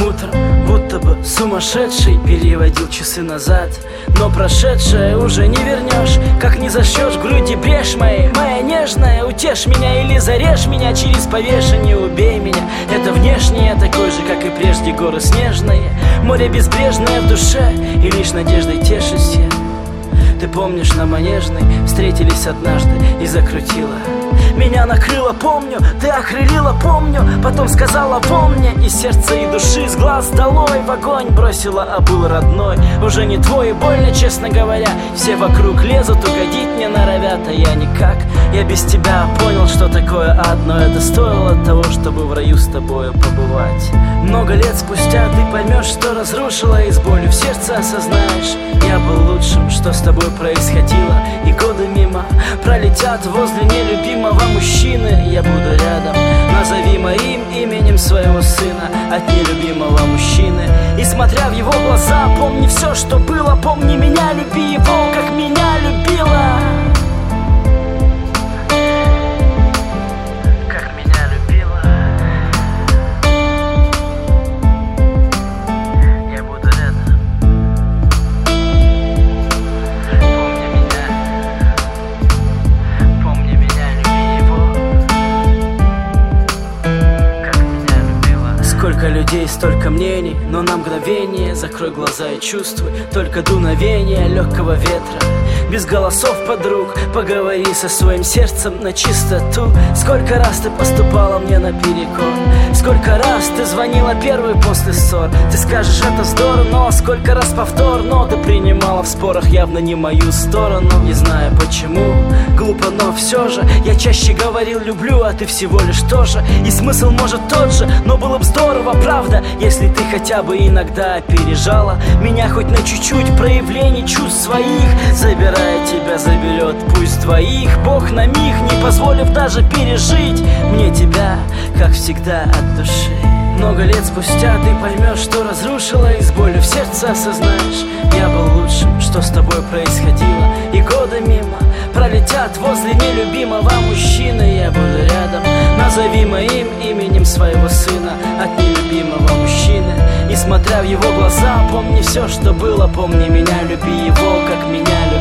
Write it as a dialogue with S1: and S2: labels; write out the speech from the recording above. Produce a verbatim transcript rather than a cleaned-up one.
S1: утром, будто бы сумасшедший, переводил часы назад. Но прошедшее уже не вернешь, как не зашьешь в груди брешь моей. Моя нежная, утешь меня или зарежь меня через повешение, убей меня. Это внешне я такой же, как и прежде, горы снежные, море безбрежное в душе, и лишь надеждой тешусь я. Ты помнишь, на Манежной встретились однажды и закрутила. Меня накрыло, помню, ты окрылила, помню. Потом сказала вон мне из сердца и души, с глаз долой в огонь бросила, а был родной. Уже не твой, и больно, честно говоря. Все вокруг лезут, угодить мне норовят, а я никак. Я без тебя понял, что такое ад, но это стоило того, чтобы в раю с тобою побывать. Много лет спустя ты поймешь, что разрушила, и с болью в сердце осознаешь: я был лучшим, что с тобой происходило. И годы мимо пролетят возле нелюбимого мужчины. Я буду рядом, назови моим именем своего сына от нелюбимого мужчины. И смотря в его глаза, помни все, что было. Помни меня, люби его, как меня любила. Как меня любила. Я буду рядом. Помни меня. Помни меня, люби его. Как меня любила. Сколько людей, столько мнений, но на мгновение закрой глаза и чувствуй только дуновение легкого ветра. Без голосов подруг поговори со своим сердцем на чистоту. Сколько раз ты поступала мне наперекор, сколько раз ты звонила первой после ссор. Ты скажешь, это здорово, но сколько раз повтор. Но ты принимала в спорах явно не мою сторону. Не знаю почему, глупо, но все же я чаще говорил люблю, а ты всего лишь тоже. И смысл может тот же, но было бы здорово, правда, если ты хотя бы иногда опережала меня хоть на чуть-чуть проявлений чувств своих. Забирая тебя заберет, пусть двоих, Бог на миг, не позволив даже пережить мне тебя, как всегда, от души. Много лет спустя ты поймешь, что разрушила, и с болью в сердце осознаешь: я был лучшим, что с тобой происходило. И годы мимо пролетят возле нелюбимого мужчины. Я буду рядом, назови моим именем своего сына от нелюбимого мужчины. И смотря в его глаза, помни все, что было. Помни меня, люби его, как меня любила.